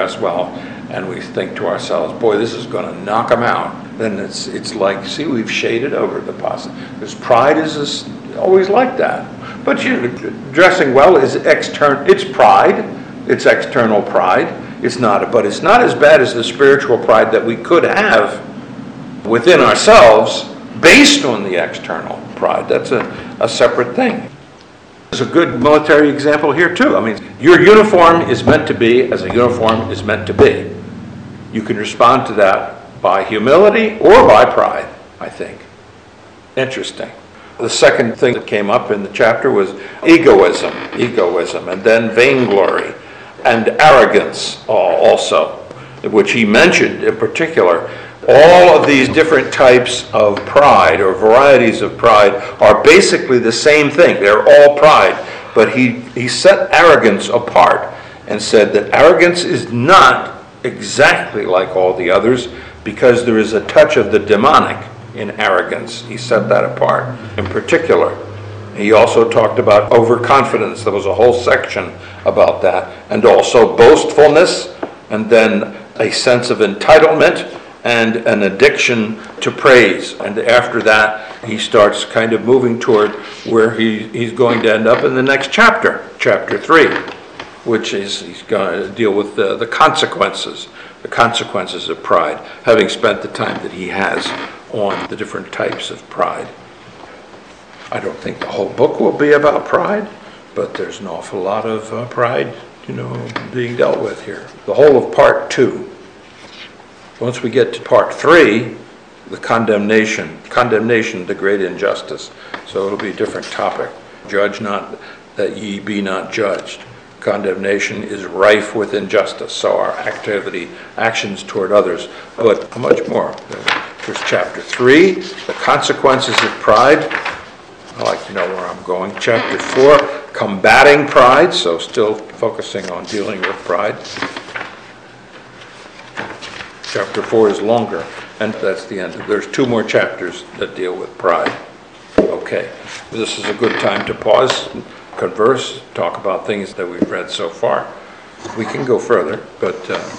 Speaker 1: we think to ourselves, boy, this is going to knock them out, then it's like, see, we've shaded over the positive. Because pride is always like that. But dressing well is external. It's pride. It's external pride. But it's not as bad as the spiritual pride that we could have within ourselves based on the external pride. That's a separate thing. There's a good military example here too. I mean, your uniform is meant to be as a uniform is meant to be. You can respond to that by humility or by pride, I think. Interesting. The second thing that came up in the chapter was egoism, and then vainglory, and arrogance also, which he mentioned in particular. All of these different types of pride or varieties of pride are basically the same thing. They're all pride. But he set arrogance apart and said that arrogance is not exactly like all the others because there is a touch of the demonic in arrogance. He set that apart in particular. He also talked about overconfidence. There was a whole section about that. And also boastfulness, and then a sense of entitlement, and an addiction to praise. And after that, he starts kind of moving toward where he's going to end up in the next chapter, chapter 3, which is he's going to deal with the consequences of pride, having spent the time that he has on the different types of pride. I don't think the whole book will be about pride, but there's an awful lot of pride, being dealt with here. The whole of part 2. Once we get to part 3, the condemnation, the great injustice. So it'll be a different topic. Judge not that ye be not judged. Condemnation is rife with injustice. So our actions toward others. But how much more? There's chapter 3, the consequences of pride. I like to know where I'm going. Chapter 4, combating pride. So still focusing on dealing with pride. Chapter 4 is longer, and that's the end. There's 2 more chapters that deal with pride. Okay, this is a good time to pause, converse, talk about things that we've read so far. We can go further, but...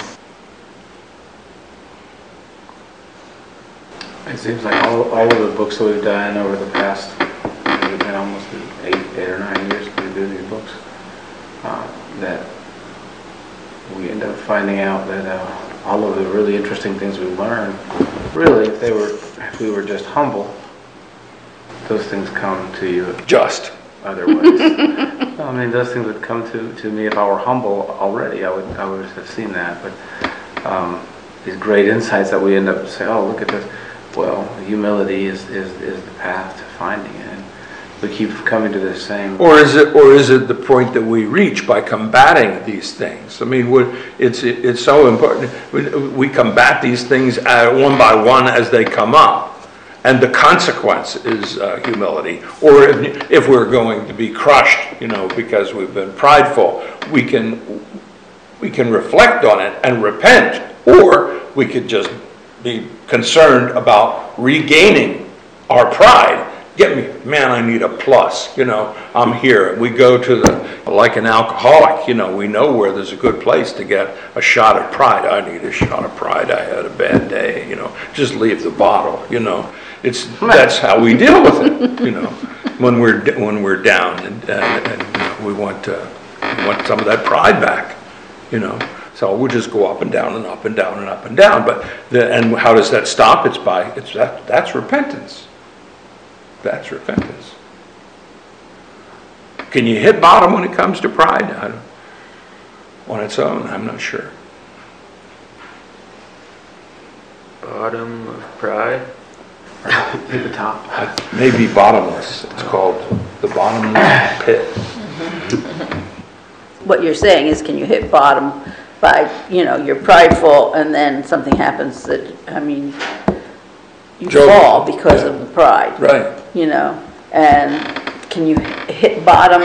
Speaker 4: It seems like all of the books that we've done over the past, we've been almost 8 or 9 years to do these books, that we end up finding out that all of the really interesting things we learned, really, if they were if we were just humble, those things come to you
Speaker 1: Just.
Speaker 4: other ways. Well, I mean, those things would come to me if I were humble already. I would have seen that. But these great insights that we end up saying, oh, look at this. Well, humility is the path to finding it. And we keep coming to the same.
Speaker 1: Or is it the point that we reach by combating these things? I mean, it's so important. We combat these things one by one as they come up. And the consequence is humility. Or if we're going to be crushed, because we've been prideful, we can reflect on it and repent. Or we could just be concerned about regaining our pride. Man, I need a plus, I'm here. We go to like an alcoholic, we know where there's a good place to get a shot of pride. I need a shot of pride. I had a bad day, just leave the bottle, That's how we deal with it, when we're down and we want some of that pride back, So we'll just go up and down and up and down and up and down. And how does that stop? That's repentance. That's repentance. Can you hit bottom when it comes to pride? On its own, I'm not sure.
Speaker 2: Bottom of pride.
Speaker 4: Hit the top.
Speaker 1: Maybe bottomless. It's called the bottomless pit.
Speaker 3: What you're saying is, can you hit bottom by, you're prideful and then something happens that, you
Speaker 1: Job.
Speaker 3: fall because of the pride.
Speaker 1: Right.
Speaker 3: And can you hit bottom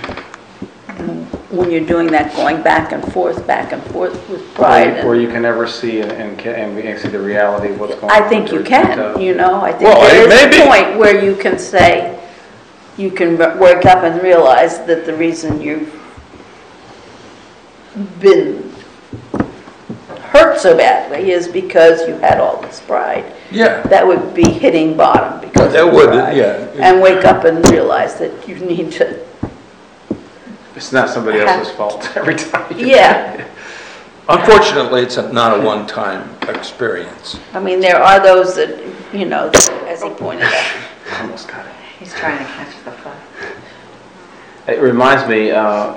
Speaker 3: when you're doing that, going back and forth with pride?
Speaker 4: Where you can never see and see the reality of what's going on.
Speaker 3: I think you can, I think
Speaker 1: Well,
Speaker 3: there is
Speaker 1: maybe.
Speaker 3: a point where you can say, you can wake up and realize that the reason you've been hurt so badly is because you had all this pride.
Speaker 1: Yeah.
Speaker 3: That would be hitting bottom because
Speaker 1: That
Speaker 3: of
Speaker 1: would,
Speaker 3: pride.
Speaker 1: yeah.
Speaker 3: And wake up and realize that you need to,
Speaker 4: It's not somebody else's fault every time.
Speaker 3: yeah.
Speaker 1: Unfortunately, it's not a one-time experience.
Speaker 3: There are those that, as he pointed out.
Speaker 4: Almost got it.
Speaker 5: He's trying to catch the fly.
Speaker 4: It reminds me,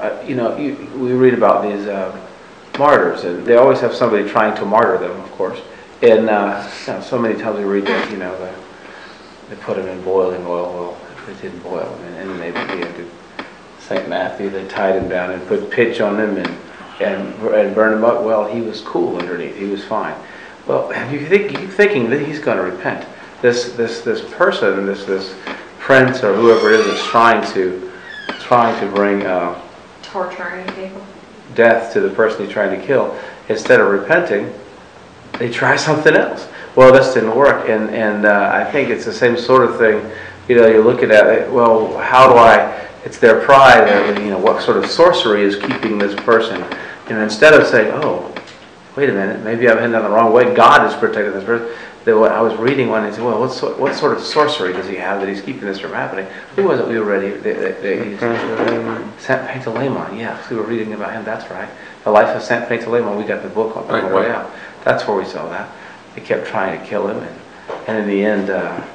Speaker 4: we read about these martyrs, and they always have somebody trying to martyr them, of course. And so many times we read that, they put them in boiling oil. Well, it didn't boil, and then they began to St. Matthew. They tied him down and put pitch on him and burned him up. Well, he was cool underneath. He was fine. Well, you keep thinking that he's going to repent. This person, this prince or whoever it is, that's trying to bring
Speaker 5: Torturing people.
Speaker 4: death to the person he's trying to kill, instead of repenting, they try something else. Well, this didn't work, and I think it's the same sort of thing. You're looking at it. Well, how do I? It's their pride. What sort of sorcery is keeping this person? Instead of saying, "Oh, wait a minute, maybe I've headed down the wrong way. God is protecting this person." I was reading one and said, "Well, what sort of sorcery does he have that he's keeping this from happening?" Who was it we were reading? Saint Pantaleimon. Yes, we were reading about him. That's right. The Life of Saint Pantaleimon. We got the book on the way out. That's where we saw that. They kept trying to kill him, and in the end,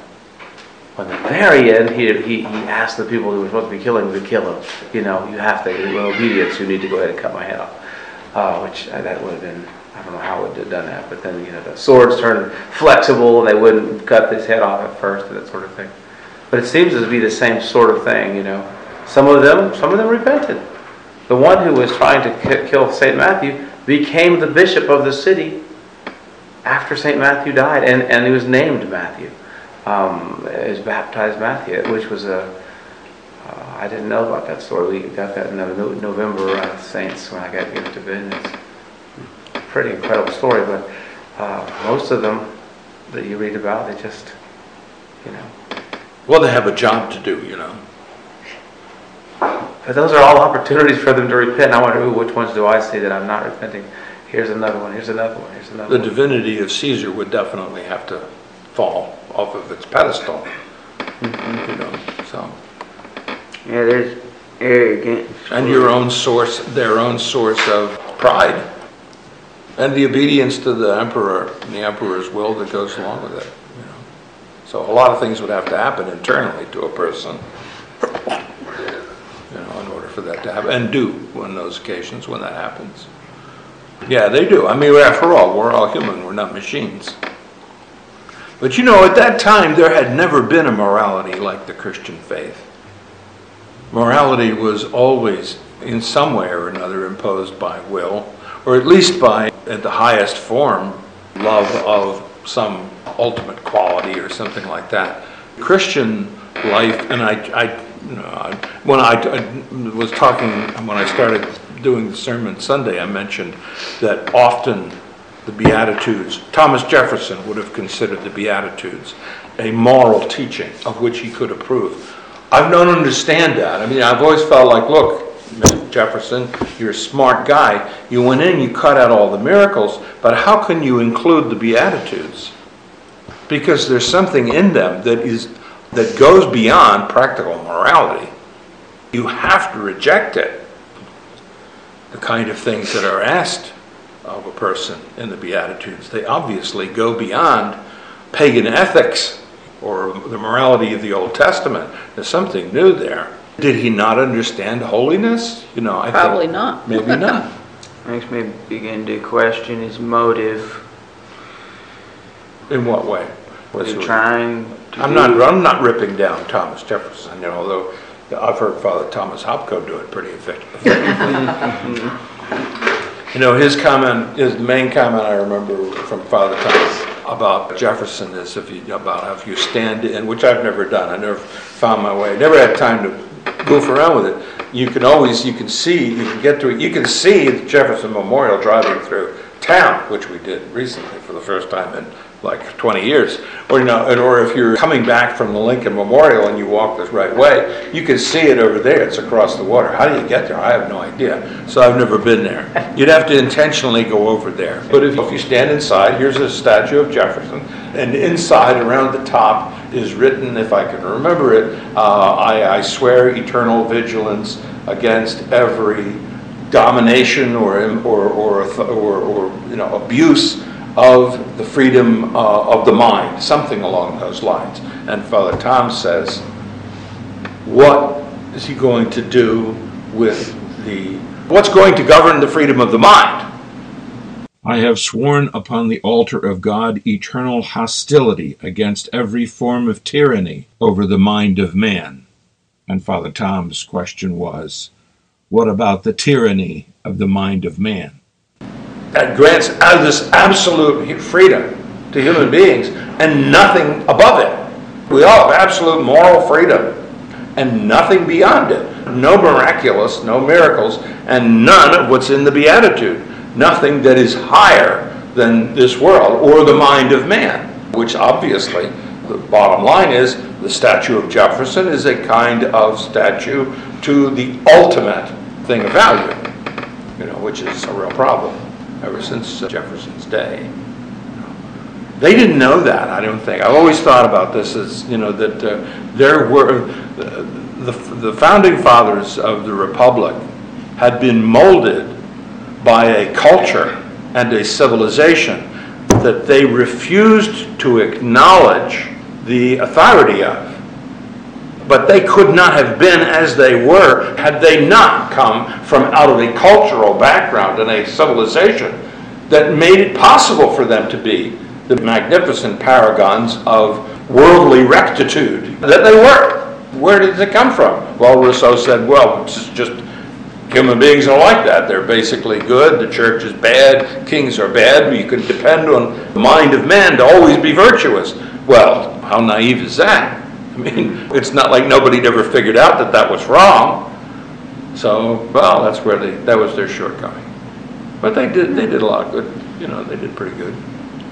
Speaker 4: at the very end, he asked the people who were supposed to be killing him to kill him. You have to, in obedience, you need to go ahead and cut my head off. Which that would have been, I don't know how it would have done that, but then the swords turned flexible and they wouldn't cut his head off at first, and that sort of thing. But it seems to be the same sort of thing. Some of them repented. The one who was trying to kill St. Matthew became the bishop of the city after St. Matthew died, and he was named Matthew. He was baptized Matthew, which was I didn't know about that story. We got that in the November Saints when I got given to Ben. It's a pretty incredible story, but most of them that you read about, they just,
Speaker 1: Well, they have a job to do,
Speaker 4: But those are all opportunities for them to repent. I wonder, which ones do I see that I'm not repenting? Here's another one, here's another one, here's another
Speaker 1: The
Speaker 4: one.
Speaker 1: divinity of Caesar would definitely have to fall off of its pedestal. So.
Speaker 2: Yeah, there's arrogance.
Speaker 1: And their own source of pride. And the obedience to the emperor and the emperor's will that goes along with it. So a lot of things would have to happen internally to a person, in order for that to happen, and do on those occasions when that happens. Yeah, they do. I mean, after all, we're all human. We're not machines. But at that time, there had never been a morality like the Christian faith. Morality was always, in some way or another, imposed by will, or at least by, at the highest form, love of some ultimate quality or something like that. Christian life, and when I started doing the sermon Sunday, I mentioned that often the Beatitudes, Thomas Jefferson would have considered the Beatitudes a moral teaching of which he could approve. I don't understand that. I mean, I've always felt like, look, Mr. Jefferson, you're a smart guy. You went in, you cut out all the miracles, but how can you include the Beatitudes? Because there's something in them that goes beyond practical morality. You have to reject it. The kind of things that are asked of a person in the Beatitudes, they obviously go beyond pagan ethics or the morality of the Old Testament. There's something new there. Did he not understand holiness? I
Speaker 3: Probably
Speaker 1: think
Speaker 3: not.
Speaker 1: Maybe not.
Speaker 2: Makes me begin to question his motive.
Speaker 1: In what way?
Speaker 2: He's trying to
Speaker 1: I'm not ripping down Thomas Jefferson, although I've heard Father Thomas Hopko do it pretty effectively. His main comment I remember from Father Thomas about Jefferson is if you stand in, which I've never done. I never found my way. Never had time to goof around with it. You can get to it. You can see the Jefferson Memorial driving through town, which we did recently for the first time in like 20 years. Or if you're coming back from the Lincoln Memorial and you walk this right way, you can see it over there. It's across the water. How do you get there? I have no idea. So I've never been there. You'd have to intentionally go over there. But if you stand inside, here's a statue of Jefferson, and inside, around the top, is written, if I can remember it, I swear eternal vigilance against every domination or abuse of the freedom of the mind, something along those lines. And Father Tom says, what is he going to do with what's going to govern the freedom of the mind? I have sworn upon the altar of God eternal hostility against every form of tyranny over the mind of man. And Father Tom's question was, what about the tyranny of the mind of man? That grants this absolute freedom to human beings and nothing above it. We all have absolute moral freedom and nothing beyond it. No miraculous, no miracles, and none of what's in the Beatitude. Nothing that is higher than this world or the mind of man, which obviously, the bottom line is, the statue of Jefferson is a kind of statue to the ultimate thing of value, which is a real problem ever since Jefferson's day. They didn't know that, I don't think. I've always thought about this as, that there were, the founding fathers of the Republic had been molded by a culture and a civilization that they refused to acknowledge the authority of. But they could not have been as they were had they not come from out of a cultural background and a civilization that made it possible for them to be the magnificent paragons of worldly rectitude that they were. Where did it come from? Well, Rousseau said, it's just human beings are like that. They're basically good. The church is bad. Kings are bad. You can depend on the mind of man to always be virtuous. Well, how naive is that? I mean, it's not like nobody ever figured out that was wrong. So, that was their shortcoming. But they did a lot of good. They did pretty good.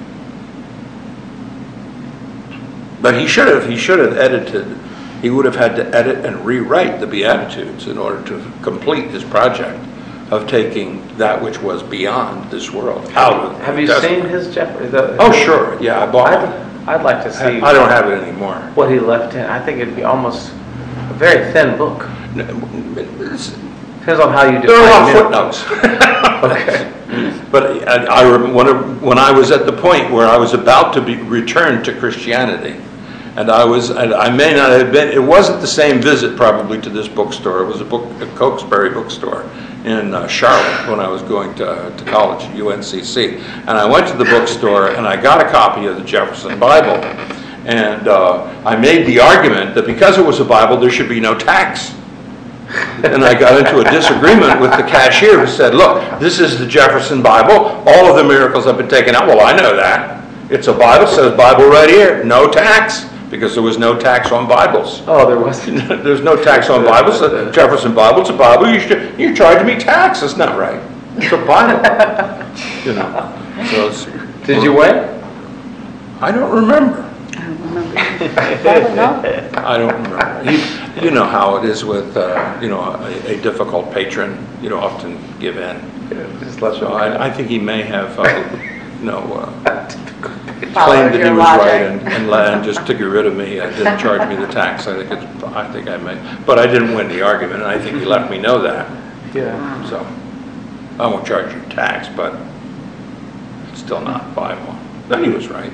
Speaker 1: But he should have edited. He would have had to edit and rewrite the Beatitudes in order to complete his project of taking that which was beyond this world out of
Speaker 4: Have you seen his Jeffrey?
Speaker 1: Oh, sure. Yeah, I bought it.
Speaker 4: I'd like to see.
Speaker 1: I don't have it anymore.
Speaker 4: What he left in. I think it'd be almost a very thin book. Depends on how you define it.
Speaker 1: There are a lot of footnotes.
Speaker 4: Okay.
Speaker 1: But I remember when I was at the point where I was about to be returned to Christianity, And I may not have been, it wasn't the same visit probably to this bookstore. It was a Cokesbury bookstore in Charlotte when I was going to college at UNCC. And I went to the bookstore and I got a copy of the Jefferson Bible. And I made the argument that because it was a Bible, there should be no tax. And I got into a disagreement with the cashier who said, look, this is the Jefferson Bible. All of the miracles have been taken out. Well, I know that. It's a Bible, says Bible right here. No tax, because there was no tax on Bibles.
Speaker 4: Oh, there wasn't.
Speaker 1: There's no tax on Bibles. The Jefferson Bible, it's a Bible. You charge me tax. That's not right. It's a Bible. You know. So it's,
Speaker 4: Did you win?
Speaker 1: I don't remember.
Speaker 3: I don't remember. Probably not.
Speaker 1: I don't remember. You know how it is with, you know, a difficult patron. You know, often give in.
Speaker 4: Just let
Speaker 1: So I think he may have, you know,
Speaker 5: Followed
Speaker 1: claimed that he
Speaker 5: your
Speaker 1: was
Speaker 5: logic.
Speaker 1: right and just to get rid of me, didn't charge me the tax. I think I may, but I didn't win the argument, and I think he let me know that.
Speaker 4: Yeah.
Speaker 1: So I won't charge you tax, but it's still not Bible. Then he was right.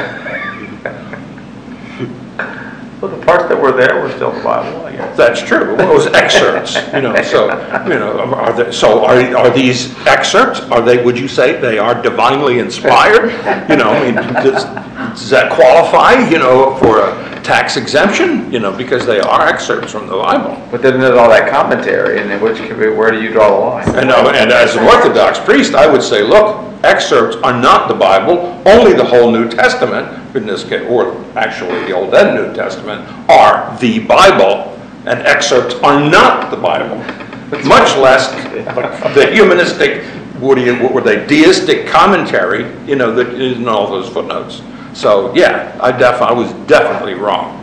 Speaker 6: Well, the parts that were there were still the Bible, I guess.
Speaker 1: That's true. Well, it was excerpts, you know. So, you know, are these excerpts? Are they? Would you say they are divinely inspired? You know, I mean, does that qualify? You know, for a tax exemption? You know, because they are excerpts from the Bible.
Speaker 6: But then there's all that commentary, and where do you draw the line?
Speaker 1: And as an Orthodox priest, I would say, look, excerpts are not the Bible. Only the whole New Testament, in this case, or actually the Old and New Testament, are the Bible, and excerpts are not the Bible. Much less the humanistic, what were they, deistic commentary, you know, that is in all those footnotes. So yeah, I was definitely wrong.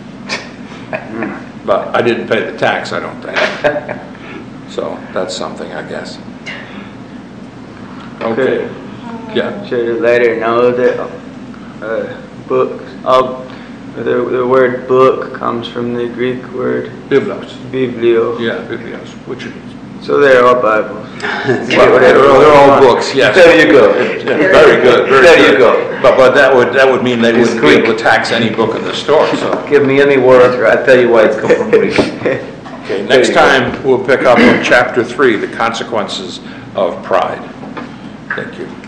Speaker 1: But I didn't pay the tax, I don't think. So that's something, I guess. Okay. Yeah.
Speaker 2: Should have let her know that books, the word book comes from the Greek word
Speaker 1: Biblos.
Speaker 2: biblio.
Speaker 1: Yeah, Biblios, which is,
Speaker 2: So they're all Bibles.
Speaker 1: they're all books, yes.
Speaker 6: There you go.
Speaker 1: Yeah, very good, very
Speaker 6: There you
Speaker 1: good.
Speaker 6: go.
Speaker 1: But that would mean they
Speaker 6: It's
Speaker 1: wouldn't be able
Speaker 6: Greek.
Speaker 1: to tax any book in the store, so.
Speaker 6: Give me any word, I'll tell you why it's come from Greek.
Speaker 1: Okay, next time, we'll pick up on chapter 3, the consequences of pride. Thank you.